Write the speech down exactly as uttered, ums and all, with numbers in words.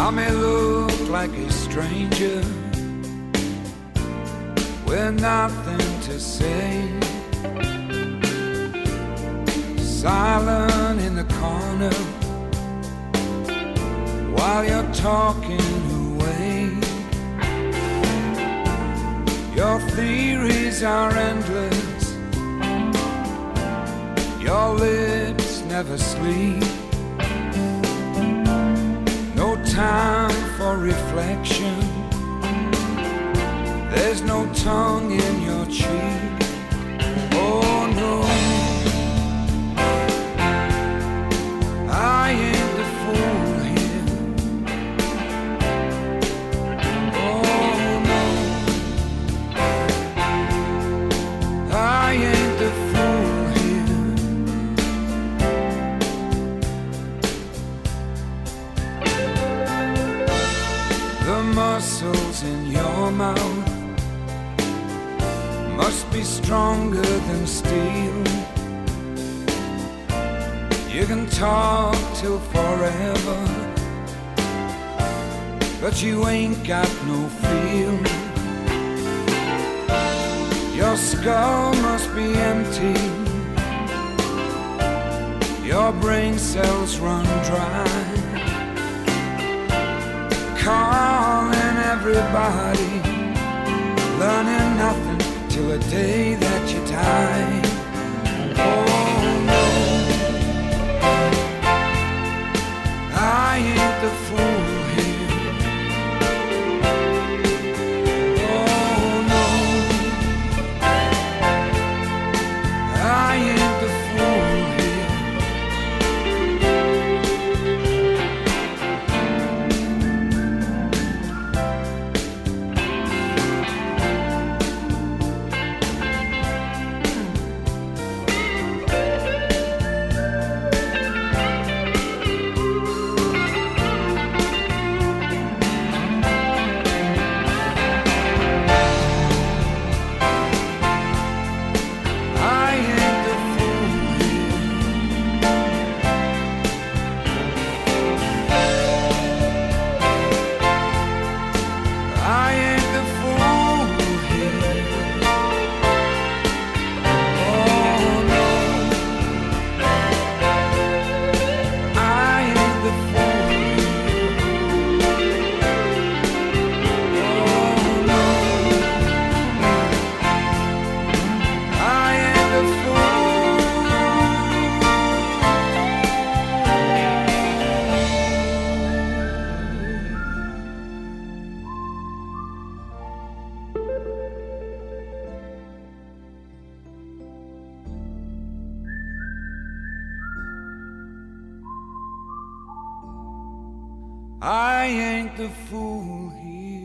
I may look like a stranger with nothing to say, silent in the corner while you're talking away. Your theories are endless, your lips never sleep. No time for reflection, there's no tongue in your cheek. Oh no, I ain't the fool here. Oh no, I ain't the fool here. The muscles in your mouth must be stronger than steel. You can talk till forever, but you ain't got no feel. Your skull must be empty, your brain cells run dry, calling everybody, learning nothing till the day that you die. Oh no, I ain't the fool here. Oh no, I ain't the fool here. I ain't the fool here.